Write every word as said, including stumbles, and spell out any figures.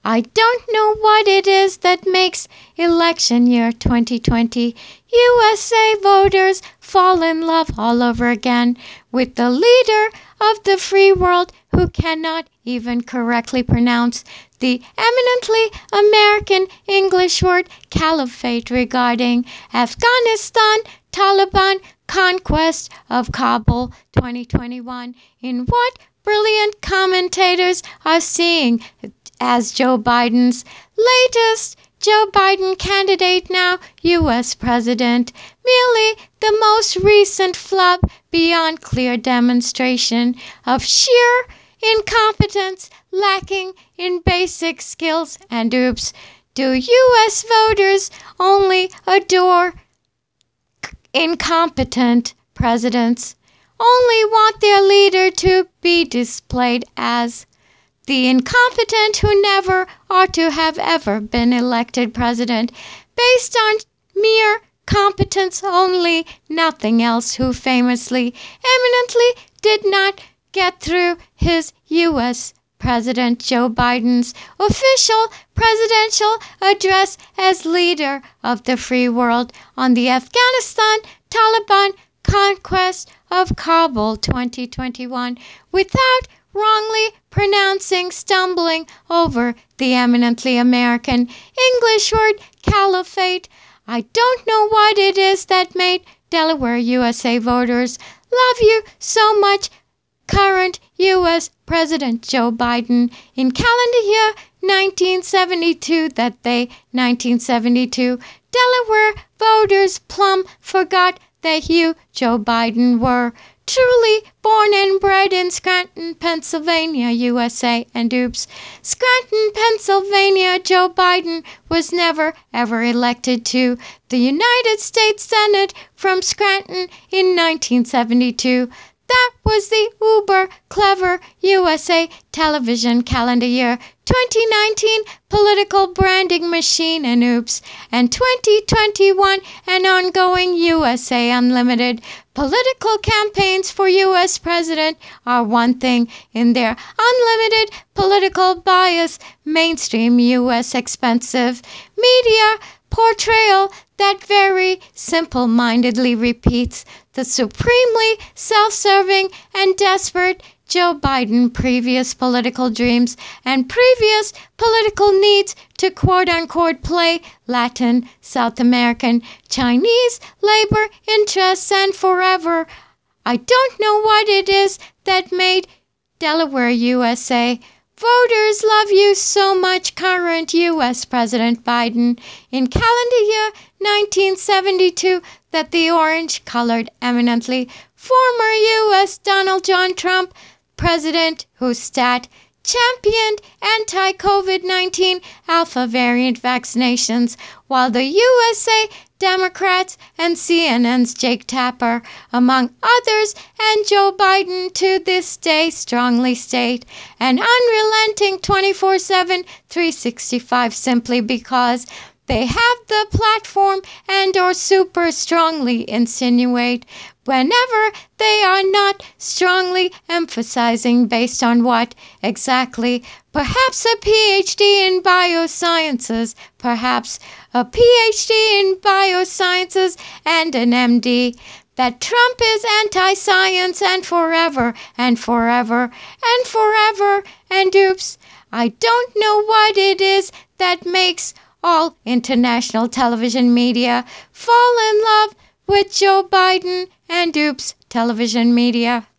I don't know what it is that makes election year twenty twenty U S A voters fall in love all over again with the leader of the free world who cannot even correctly pronounce the eminently American English word caliphate regarding Afghanistan Taliban conquest of Kabul twenty twenty-one. In what brilliant commentators are seeing as Joe Biden's latest Joe Biden candidate, now U S president, merely the most recent flop beyond clear demonstration of sheer incompetence lacking in basic skills. And oops, do U S voters only adore incompetent presidents, only want their leader to be displayed as the incompetent who never ought to have ever been elected president based on mere competence only, nothing else, who famously, eminently did not get through his U S President Joe Biden's official presidential address as leader of the free world on the Afghanistan Taliban conquest of Kabul twenty twenty-one without wrongly pronouncing, stumbling over the eminently American English word caliphate. I don't know what it is that made Delaware U S A voters love you so much, current U S President Joe Biden, in calendar year nineteen seventy-two, that they, nineteen seventy-two, Delaware voters plumb forgot that you, Joe Biden, were truly born and bred in Scranton, Pennsylvania, U S A. And oops, Scranton, Pennsylvania, Joe Biden was never ever elected to the United States Senate from Scranton in nineteen seventy-two. That was the uber clever U S A television calendar year twenty nineteen political branding machine. And oops, and twenty twenty-one and ongoing U S A Unlimited political campaigns for U S president are one thing in their unlimited political bias, mainstream U S expensive media portrayal that very simple-mindedly repeats the supremely self-serving and desperate Joe Biden previous political dreams and previous political needs to quote-unquote play Latin, South American, Chinese labor interests. And forever, I don't know what it is that made Delaware U S A voters love you so much, current U S President Biden, in calendar year nineteen seventy-two, that the orange-colored, eminently former U S Donald John Trump president, who stat championed anti-COVID nineteen alpha variant vaccinations, while the U S A Democrats and C N N's Jake Tapper, among others, and Joe Biden to this day strongly state an unrelenting twenty-four seven, three sixty-five, simply because they have the platform and or super strongly insinuate whenever they are not strongly emphasizing based on what exactly, perhaps a P H D in biosciences, perhaps a P H D in biosciences and an M D, that Trump is anti-science and forever and forever and forever. And oops, I don't know what it is that makes all international television media fall in love with Joe Biden and oops, television media.